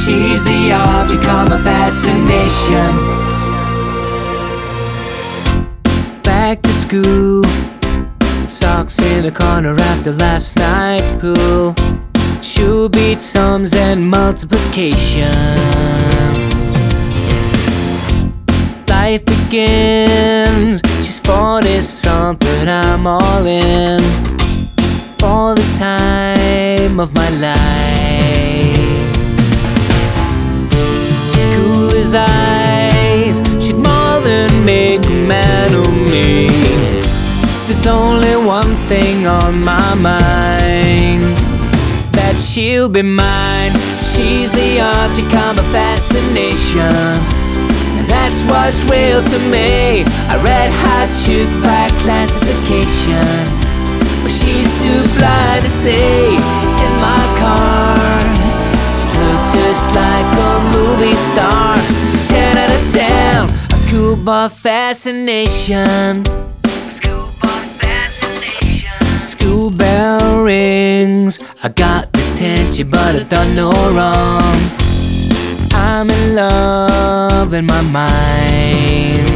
She's the object of my fascination. Back to school, socks in a corner after last night's pool. She'll beat sums and multiplication. Life begins, she's 40-something, I'm all in. For the time of my life. Cool as ice, she'd more than make a man of me. There's only one thing on my mind, that she'll be mine. She's the object of my fascination, and that's what's real to me. A red hot chick by classification, but she's too blind to see. In my car, she looked just like a movie star. She's 10 out of 10, a schoolboy fascination. School bell rings, I got detention but I done no wrong. I'm in love in my mind.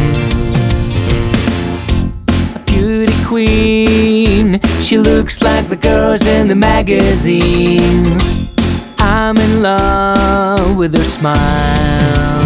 A beauty queen, she looks like the girls in the magazines. I'm in love with her smile.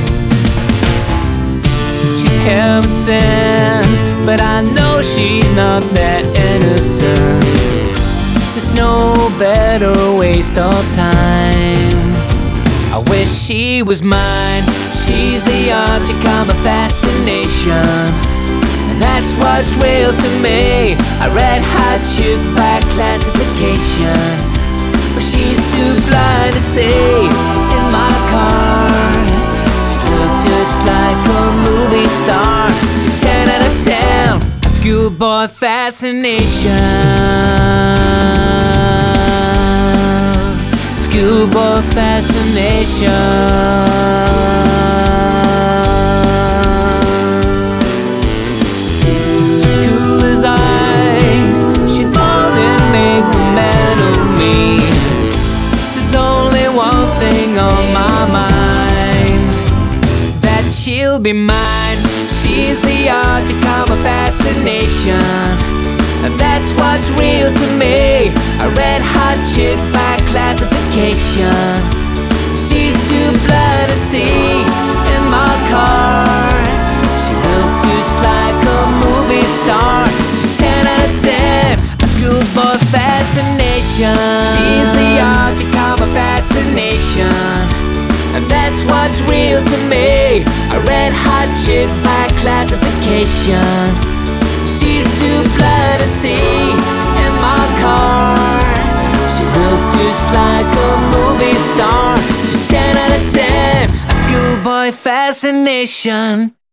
She's heaven sent, but I know she's not that innocent. There's no better waste of time. I wish she was mine. She's the object of my fascination, and that's what's real to me. A red hot chick by classification, but she's too blind to see. In my car, she looked just like a movie star. She's 10 out of 10, a schoolboy fascination. Schoolboy fascination. School as ice, she'd fall and make a man of me. There's only one thing on my mind, that she'll be mine. She's the object of my fascination, and that's what's real to me. A red hot chick by classification, she's too blind to see. In my car, she looked just like a movie star. She's 10 out of 10, a schoolboy fascination. She's the object of my fascination, and that's what's real to me. A red hot chick by classification, she's too blind to see. In my car, she looked just like a movie star. She's 10 out of 10, a schoolboy fascination.